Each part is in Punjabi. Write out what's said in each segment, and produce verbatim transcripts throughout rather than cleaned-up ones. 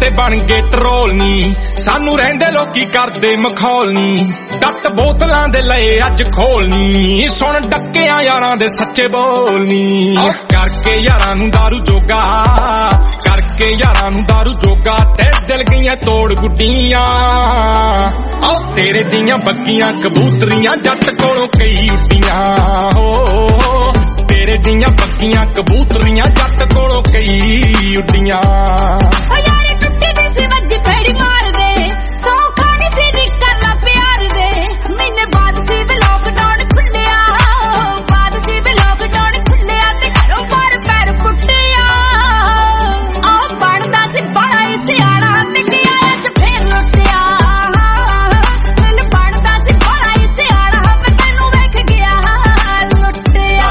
ਤੇ ਬਣ ਗਏ ਟਰੋਲ ਨੀ ਸਾਨੂੰ ਰਹਿੰਦੇ ਲੋਕੀ ਕਰਦੇ ਮਖੌਲ ਨੀ ਡੱਟ ਬੋਤਲਾਂ ਦੇ ਲਏ ਅੱਜ ਖੋਲ ਨੀ ਸੁਣ ਡੱਕਿਆਂ ਯਾਰਾਂ ਦੇ ਸੱਚੇ ਬੋਲ ਨੀ ਕਰਕੇ ਯਾਰਾਂ ਨੂੰ ਦਾਰੂ ਜੋਗਾ ਕਰਕੇ ਯਾਰਾਂ ਨੂੰ ਦਾਰੂ ਜੋਗਾ ਤੇ ਦਿਲ ਗਈਆਂ ਤੋੜ ਗੁੱਡੀਆਂ ਆ ਤੇਰੇ ਜੀਆਂ ਬੱਗੀਆਂ ਕਬੂਤਰੀਆਂ ਜੱਟ ਕੋਲੋਂ ਕਈ ਉੱਡੀਆਂ ਹੋ ਤੇਰੇ ਜੀਆਂ ਬੱਗੀਆਂ ਕਬੂਤਰੀਆਂ ਜੱਟ ਕੋਲੋਂ ਕਈ ਉੱਡੀਆਂ ਓ ਯਾਰ ਟੁੱਟੀ ਦੀ ਸੀ ਵੱਜ ਫੇੜੀ ਮਾਰ ਵੇ ਸੌਖਾ ਨੀ ਸੀ ਨੀ ਕਰਨਾ ਪਿਆਰ ਵੇ ਮਹੀਨੇ ਬਾਅਦ ਸੀ ਵੇ ਲੋਕਡਾਊਨ ਖੁੱਲਿਆ ਬਾਅਦ ਸੀ ਵੇ ਲੋਕਡਾਊਨ ਖੁੱਲਿਆ ਤੇ ਘਰੋਂ ਬਾਹਰ ਪੈਰ ਪੁੱਟਿਆ ਆ ਬਣਦਾ ਸੀ ਬੜਾ ਹੀ ਸਿਆਣਾ ਤੇ ਗਿਆ ਅੱਜ ਫੇਰ ਲੁੱਟਿਆ ਦਿਲ ਬਣਦਾ ਸੀ ਬੜਾ ਹੀ ਸਿਆਣਾ ਮੈਂ ਤੈਨੂੰ ਵੇਖ ਗਿਆ ਲੁੱਟਿਆ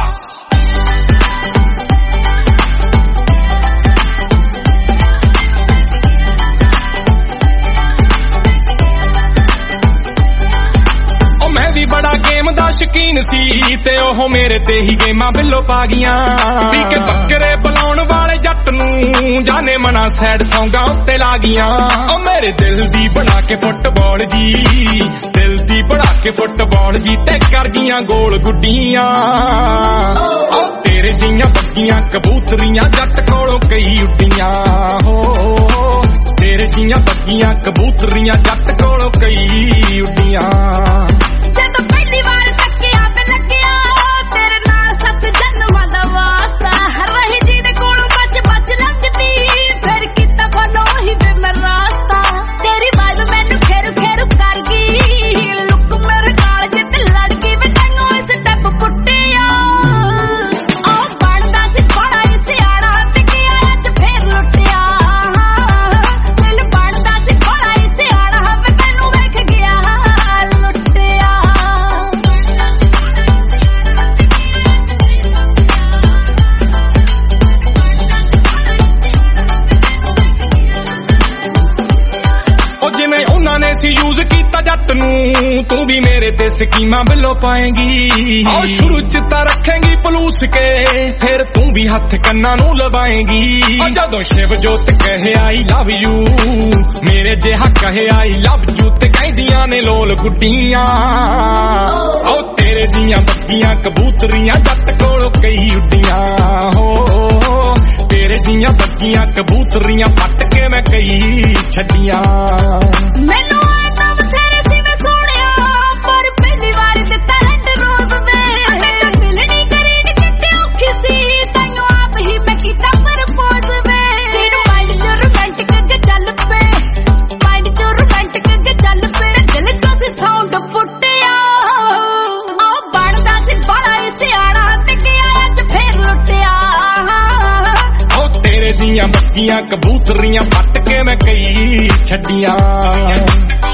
ਬੜਾ ਗੇਮ ਦਾ ਸ਼ਕੀਨ ਸੀ ਤੇ ਉਹ ਮੇਰੇ ਤੇ ਹੀ ਗੇਮਾਂ ਬਿੱਲੋ ਪਾ ਗਈਆਂ ਪੀ ਕੇ ਬੱਕਰੇ ਬੁਲਾਉਣ ਵਾਲੇ ਜੱਟ ਨੂੰ ਜਾਣੇ ਮਨਾ ਸੈਡ ਸੌਂਗਾਂ ਉੱਤੇ ਲਾ ਗਈਆਂ ਉਹ ਮੇਰੇ ਦਿਲ ਦੀ ਬਣਾ ਕੇ ਫੁੱਟਬਾਲ ਜੀ ਦਿਲ ਦੀ ਬਣਾ ਕੇ ਫੁੱਟਬਾਲ ਜੀ ਤੇ ਕਰ ਗਈਆਂ ਗੋਲ ਗੁੱਡੀਆਂ ਉਹ ਤੇਰੇ ਜੀਆਂ ਬੱਗੀਆਂ ਕਬੂਤਰੀਆਂ ਜੱਟ ਕੋਲੋਂ ਕਈ ਉੱਡੀਆਂ ਹੋ ਤੇਰੇ ਜੀਆਂ ਬੱਗੀਆਂ ਕਬੂਤਰੀਆਂ ਜੱਟ ਕੋਲੋਂ ਕਈ ਉੱਡੀਆਂ ਜਦੋਂ ਪਹਿਲੀ ਵਾਰ ਤੱਕਿਆ ਤੇ ਲੱਗਿਆ ਤੇਰੇ ਨਾਲ ਸੱਤ ਜਨਮਾਂ ਦਾ ਵਾਸਤਾ ਰਹੀ ਜੀ ਦੇ ਕੋਲੋਂ ਬੱਚ ਬੱਚ ਲੰਘਦੀ ਫਿਰ ਕੀਤਾ ਫਨੋ ਹੀ ਵੇ ਮੈਂ ਰਾਸਤਾ ਤੇਰੀ ਵਾਈਬ ਮੈਨੂੰ ਖੇਰੂ ਖੇਰੂ ਕਰ ਗਈ ਲੁੱਕ ਮੇਰੇ ਨਾਲ ਜਿੱਤ ਲੜ ਗਈ ਵੇ ਤੈਨੂੰ ਇਸ ਟੱਪ ਪੁੱਟਿਆ ਆ ਬਣਦਾ ਸੀ ਬੜਾ ਹੀ ਸਿਆਣਾ ਤੇ ਗਿਆ ਅੱਜ ਫੇਰ ਲੁੱਟਿਆ ਦਿਲ ਬਣਦਾ ਸੀ ਬੜਾ ਹੀ ਸਿਆਣਾ ਵੇ ਤੈਨੂੰ ਵੇਖ ਗਿਆ ਲੁੱਟਿਆ ਉਹਨਾਂ ਨੇ ਸੀ ਯੂਜ਼ ਕੀਤਾ ਜੱਟ ਨੂੰ ਤੂੰ ਵੀ ਮੇਰੇ ਤੇ ਸਕੀਮਾਂ ਬਿੱਲੋ ਪਾਏਂਗੀ ਆ ਸ਼ੁਰੂ ਚ ਤਾਂ ਰੱਖੇਂਗੀ ਪਲੂਸ ਕੇ ਫਿਰ ਤੂੰ ਵੀ ਹੱਥ ਕੰਨਾਂ ਨੂੰ ਲਵਾਏਂਗੀ ਆ ਜਦੋਂ ਸ਼ਿਵ ਜੋਤ ਕਹੇ ਆਈ ਲਵ ਯੂ ਮੇਰੇ ਜਿਹਾ ਕਹੇ ਆਈ ਲਵ ਯੂ ਤੇ ਕਹਿੰਦੀਆਂ ਨੇ ਲੋਲ ਗੁੱਡੀਆਂ ਆ ਤੇਰੇ ਦੀਆਂ ਬੱਗੀਆਂ ਕਬੂਤਰੀਆਂ ਜੱਟ ਕੋਲੋਂ ਕਈ ਉੱਡੀਆਂ ਹੋ ਤੇਰੇ ਦੀਆਂ ਬੱਗੀਆਂ ਕਬੂਤਰੀਆਂ ਪੱਟ ਕੇ ਮੈਂ ਕਈ ਛੱਡੀਆਂ ਮੈਨੂੰ ਆਏ ਤਾਂ ਬਥੇਰੇ ਸੀ ਵੇ ਸੋਹਣਿਆ ਪਰ ਪਹਿਲੀ ਵਾਰ ਦਿੱਤਾ ਹੈਡ ਰੋਜ਼ ਵੇ ਤੇ ਮਿਲਣੀ ਕਰੀ ਨੀ ਕਿੱਥੇ ਔਖੀ ਸੀ ਤੈਨੂੰ ਆਪ ਹੀ ਮੈਂ ਕੀਤਾ ਪ੍ਰਪੋਜ਼ ਵੇ ਸੀਨ ਮਾਈਂਡ ਚ ਰੋਮਾਂਟਿਕ ਅੱਗੇ ਚੱਲ ਪਏ ਮਾਈਂਡ ਚ ਰੋਮਾਂਟਿਕ ਅੱਗੇ ਚੱਲ ਪਏ ਦਿਲ ਚੋਂ ਸੀ ਸਾਊਂਡ ਫੁੱਟਿਆ ਆ ਬਣਦਾ ਸੀ ਬੜਾ ਹੀ ਸਿਆਣਾ ਤੇ ਗਿਆ ਅੱਜ ਫੇਰ ਲੁੱਟਿਆ ਤੇਰੇ ਦੀਆਂ ਬੱਗੀਆਂ ਕਬੂਤਰੀਆਂ ਪੱਟ ਕੇ ਮੈਂ ਕਈ ਛੱਡੀਆਂ।